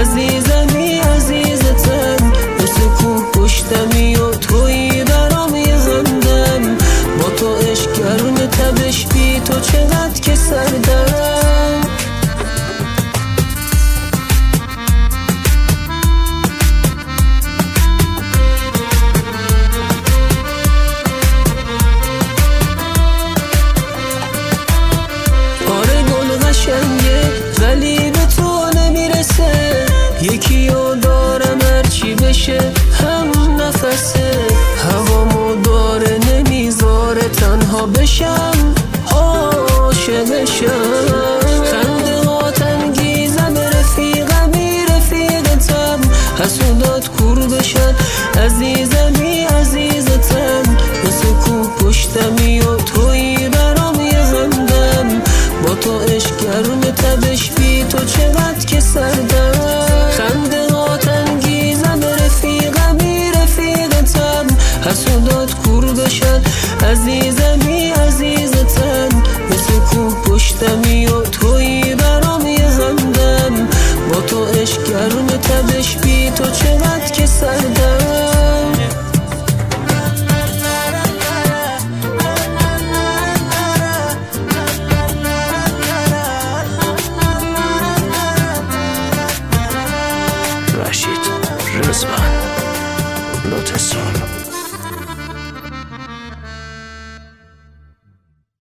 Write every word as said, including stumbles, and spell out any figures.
عزیزمی عزیزتم، مثل کوه پشتمی و تویی برام یه همدم. با تو عشق گرم تبش بی تو چقدر که سردم. آره گل قشنگه ولی به تو نمیرسه، یکی رو دارم هرچی بشه هم نفسه. هوامو داره نمیذاره تنها بشم.